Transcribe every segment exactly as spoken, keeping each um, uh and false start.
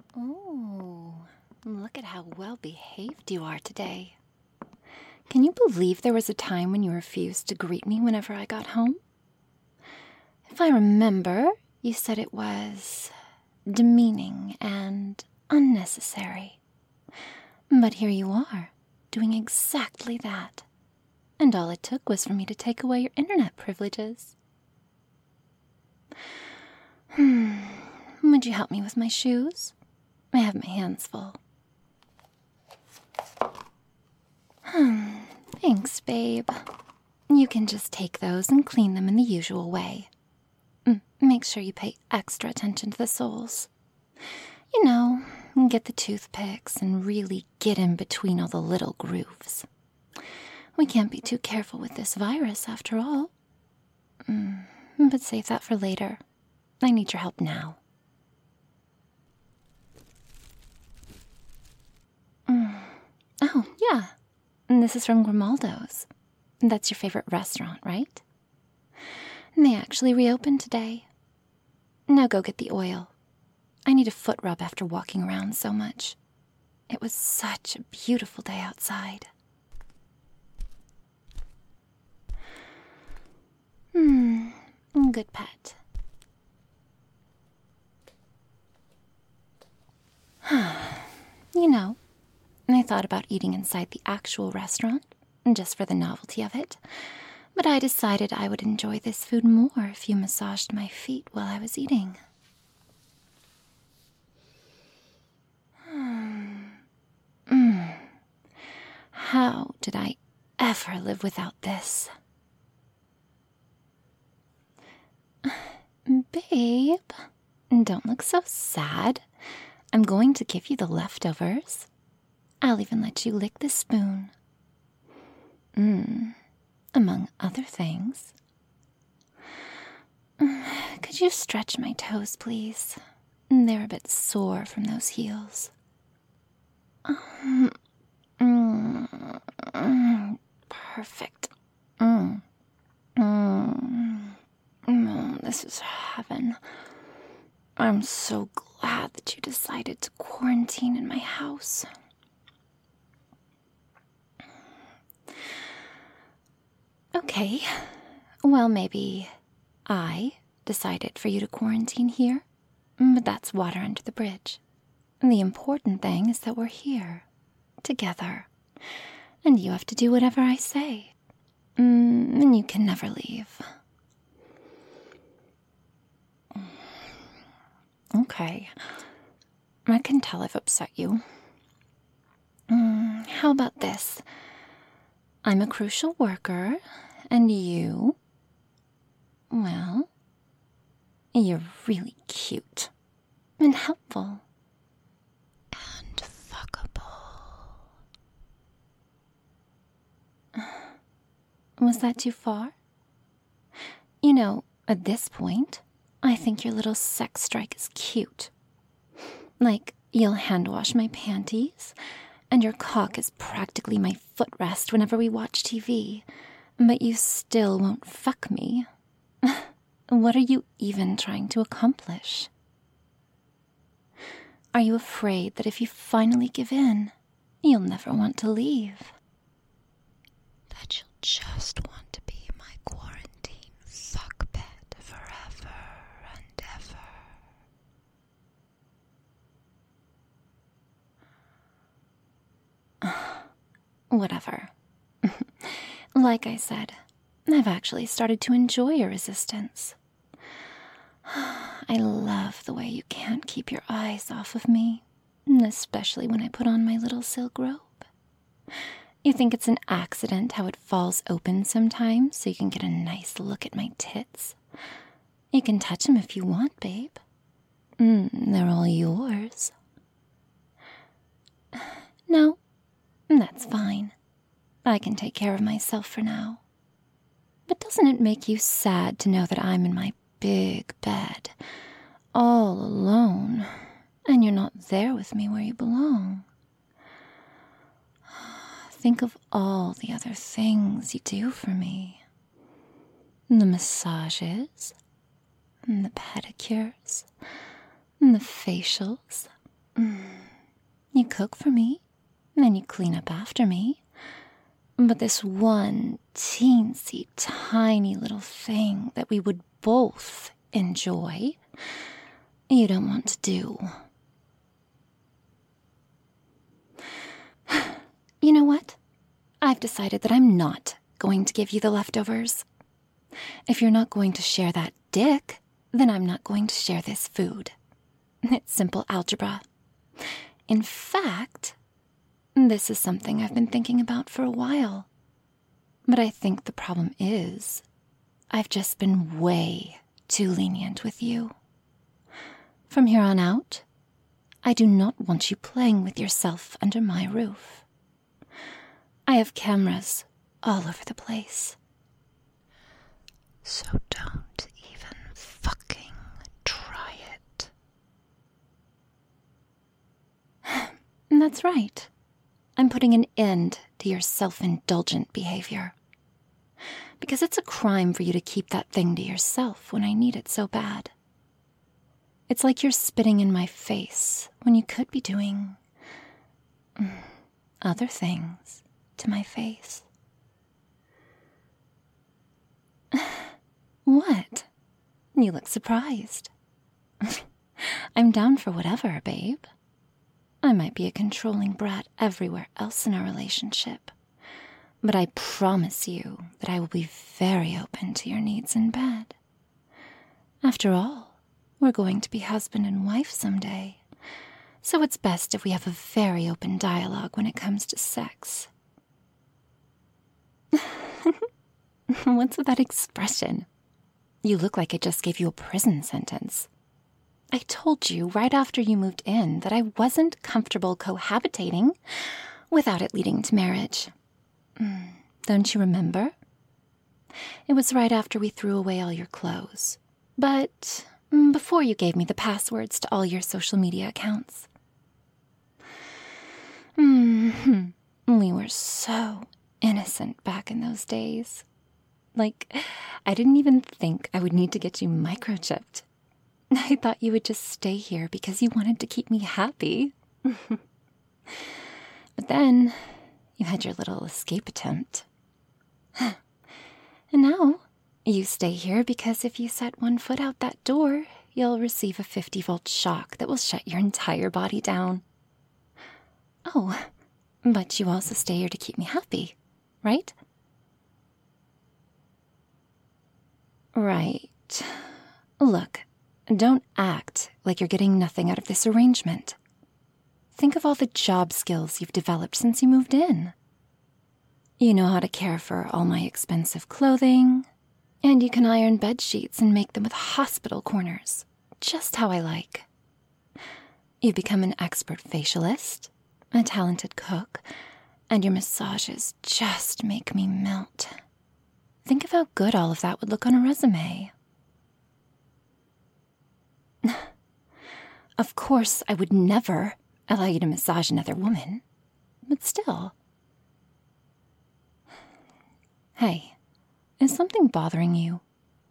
Oh, look at how well behaved you are today. Can you believe there was a time when you refused to greet me whenever I got home? If I remember, you said it was demeaning and unnecessary. But here you are, doing exactly that. And all it took was for me to take away your internet privileges. Hmm. Would you help me with my shoes? I have my hands full. Hmm. Thanks, babe. You can just take those and clean them in the usual way. Mm, make sure you pay extra attention to the soles. You know, get the toothpicks and really get in between all the little grooves. We can't be too careful with this virus, after all. Mm, but save that for later. I need your help now. Mm. Oh, yeah. This is from Grimaldo's. That's your favorite restaurant, right? They actually reopened today. Now go get the oil. I need a foot rub after walking around so much. It was such a beautiful day outside. Hmm, good pet. You know, I thought about eating inside the actual restaurant, just for the novelty of it, but I decided I would enjoy this food more if you massaged my feet while I was eating. Mm. How did I ever live without this? Babe, don't look so sad. I'm going to give you the leftovers. I'll even let you lick the spoon. Mmm, among other things. Could you stretch my toes, please? They're a bit sore from those heels. Mm, mm, mm, perfect. Mm, mm, mm, this is heaven. I'm so glad that you decided to quarantine in my house. Okay, well, maybe I decided for you to quarantine here, but that's water under the bridge. The important thing is that we're here, together, and you have to do whatever I say, mm, and you can never leave. Okay, I can tell I've upset you. Mm, how about this? I'm a crucial worker, and you, well, you're really cute and helpful. And fuckable. Was that too far? You know, at this point, I think your little sex strike is cute. Like, you'll hand wash my panties, and your cock is practically my footrest whenever we watch T V, but you still won't fuck me. What are you even trying to accomplish? Are you afraid that if you finally give in, you'll never want to leave? That you'll just want to be my quarantine fuck pet forever and ever? Whatever. Like I said, I've actually started to enjoy your resistance. I love the way you can't keep your eyes off of me, especially when I put on my little silk robe. You think it's an accident how it falls open sometimes so you can get a nice look at my tits? You can touch them if you want, babe. Mm, they're all yours. No, that's fine. I can take care of myself for now. But doesn't it make you sad to know that I'm in my big bed, all alone, and you're not there with me where you belong? Think of all the other things you do for me. The massages, and the pedicures, and the facials, You cook for me, and then you clean up after me. But this one teensy tiny little thing that we would both enjoy, you don't want to do. You know what? I've decided that I'm not going to give you the leftovers. If you're not going to share that dick, then I'm not going to share this food. It's simple algebra. In fact, this is something I've been thinking about for a while. But I think the problem is, I've just been way too lenient with you. From here on out, I do not want you playing with yourself under my roof. I have cameras all over the place. So don't even fucking try it. That's right. I'm putting an end to your self-indulgent behavior. Because it's a crime for you to keep that thing to yourself when I need it so bad. It's like you're spitting in my face when you could be doing mm, other things to my face. What? You look surprised. I'm down for whatever, babe. I might be a controlling brat everywhere else in our relationship, but I promise you that I will be very open to your needs in bed. After all, we're going to be husband and wife someday, so it's best if we have a very open dialogue when it comes to sex. What's with that expression? You look like I just gave you a prison sentence. I told you right after you moved in that I wasn't comfortable cohabitating without it leading to marriage. Don't you remember? It was right after we threw away all your clothes, but before you gave me the passwords to all your social media accounts. Mm-hmm. We were so innocent back in those days. Like, I didn't even think I would need to get you microchipped. I thought you would just stay here because you wanted to keep me happy. But then, you had your little escape attempt. And now, you stay here because if you set one foot out that door, you'll receive a fifty volt shock that will shut your entire body down. Oh, but you also stay here to keep me happy, right? Right. Look, don't act like you're getting nothing out of this arrangement. Think of all the job skills you've developed since you moved in. You know how to care for all my expensive clothing, and you can iron bed sheets and make them with hospital corners, just how I like. You've become an expert facialist, a talented cook, and your massages just make me melt. Think of how good all of that would look on a resume. Of course, I would never allow you to massage another woman, but still. Hey, is something bothering you?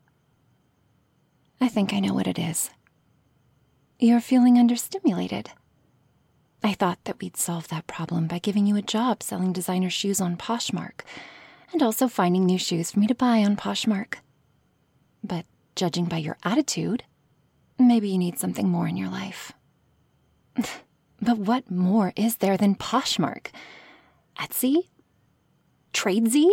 I think I know what it is. You're feeling understimulated. I thought that we'd solve that problem by giving you a job selling designer shoes on Poshmark, and also finding new shoes for me to buy on Poshmark. But judging by your attitude, maybe you need something more in your life. But what more is there than Poshmark? Etsy? Tradesy?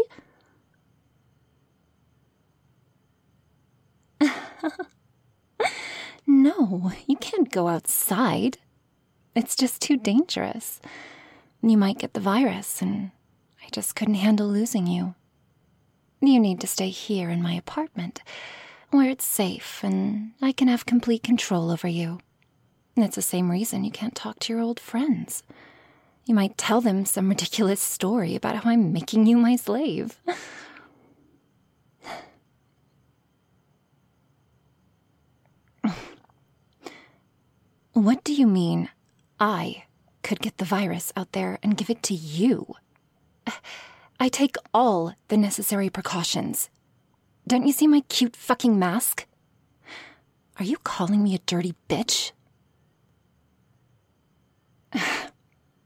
No, you can't go outside. It's just too dangerous. You might get the virus, and I just couldn't handle losing you. You need to stay here in my apartment, where it's safe and I can have complete control over you. And it's the same reason you can't talk to your old friends. You might tell them some ridiculous story about how I'm making you my slave. What do you mean, I could get the virus out there and give it to you? I take all the necessary precautions. Don't you see my cute fucking mask? Are you calling me a dirty bitch?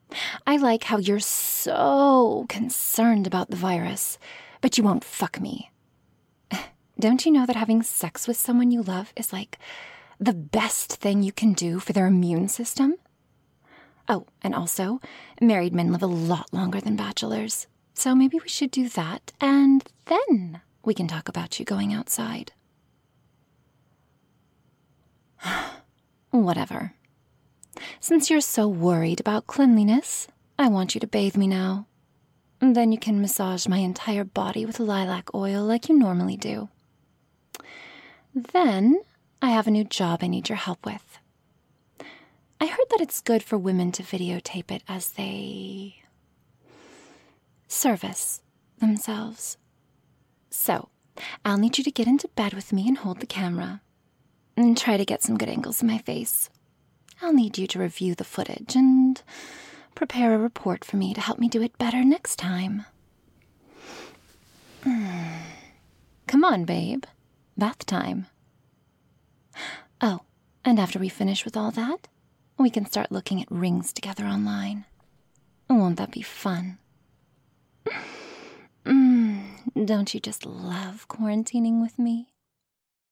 I like how you're so concerned about the virus, but you won't fuck me. Don't you know that having sex with someone you love is like the best thing you can do for their immune system? Oh, and also, married men live a lot longer than bachelors, so maybe we should do that, and then we can talk about you going outside. Whatever. Since you're so worried about cleanliness, I want you to bathe me now. Then you can massage my entire body with lilac oil like you normally do. Then I have a new job I need your help with. I heard that it's good for women to videotape it as they service themselves. So, I'll need you to get into bed with me and hold the camera. And try to get some good angles of my face. I'll need you to review the footage and prepare a report for me to help me do it better next time. Come on, babe. Bath time. Oh, and after we finish with all that, we can start looking at rings together online. Won't that be fun? Mm, don't you just love quarantining with me?